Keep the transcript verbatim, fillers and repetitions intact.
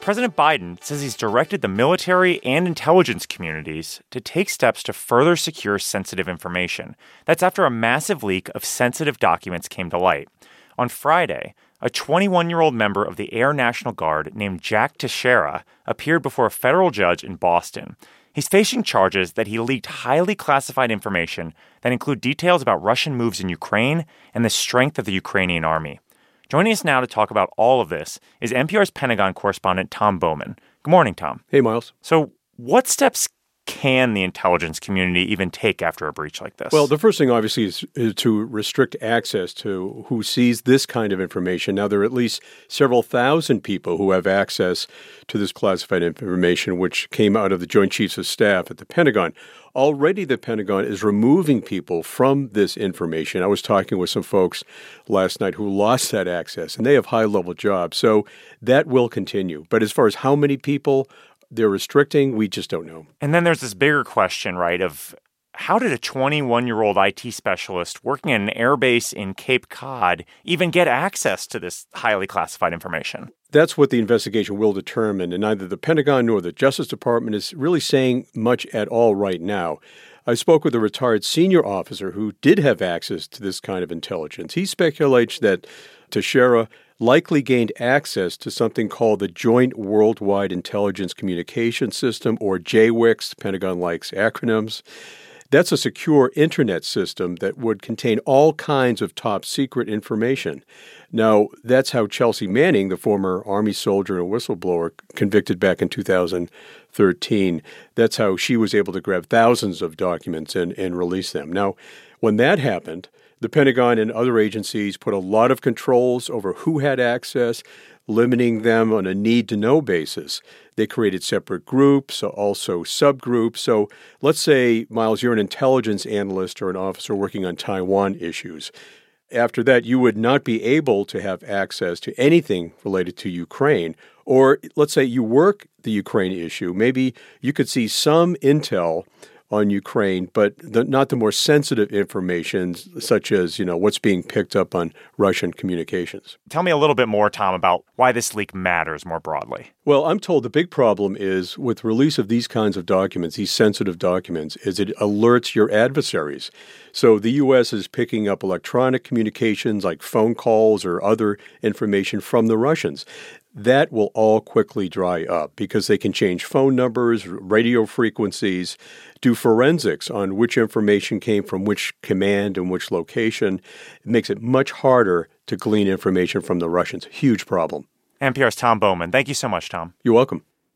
President Biden says he's directed the military and intelligence communities to take steps to further secure sensitive information. That's after a massive leak of sensitive documents came to light. On Friday, a twenty-one-year-old member of the Air National Guard named Jack Teixeira appeared before a federal judge in Boston. He's facing charges that he leaked highly classified information that include details about Russian moves in Ukraine and the strength of the Ukrainian army. Joining us now to talk about all of this is N P R's Pentagon correspondent Tom Bowman. Good morning, Tom. Hey, Miles. So what steps can the intelligence community even take after a breach like this? Well, the first thing, obviously, is, is to restrict access to who sees this kind of information. Now, there are at least several thousand people who have access to this classified information, which came out of the Joint Chiefs of Staff at the Pentagon. Already, the Pentagon is removing people from this information. I was talking with some folks last night who lost that access, and they have high-level jobs. So that will continue. But as far as how many people they're restricting, we just don't know. And then there's this bigger question, right, of how did a twenty-one-year-old I T specialist working at an airbase in Cape Cod even get access to this highly classified information? That's what the investigation will determine, and neither the Pentagon nor the Justice Department is really saying much at all right now. I spoke with a retired senior officer who did have access to this kind of intelligence. He speculates that Teixeira likely gained access to something called the Joint Worldwide Intelligence Communication System, or J W I C S. The Pentagon likes acronyms. That's a secure internet system that would contain all kinds of top-secret information. Now, that's how Chelsea Manning, the former Army soldier and whistleblower convicted back in two thousand thirteen, that's how she was able to grab thousands of documents and, and release them. Now, when that happened, the Pentagon and other agencies put a lot of controls over who had access, limiting them on a need-to-know basis. They created separate groups, also subgroups. So let's say, Miles, you're an intelligence analyst or an officer working on Taiwan issues. After that, you would not be able to have access to anything related to Ukraine. Or let's say you work the Ukraine issue. Maybe you could see some intel on Ukraine, but the, not the more sensitive information, such as, you know, what's being picked up on Russian communications. Tell me a little bit more, Tom, about why this leak matters more broadly. Well, I'm told the big problem is with release of these kinds of documents, these sensitive documents, is it alerts your adversaries. So the U S is picking up electronic communications like phone calls or other information from the Russians. That will all quickly dry up because they can change phone numbers, radio frequencies, do forensics on which information came from which command and which location. It makes it much harder to glean information from the Russians. Huge problem. N P R's Tom Bowman. Thank you so much, Tom. You're welcome.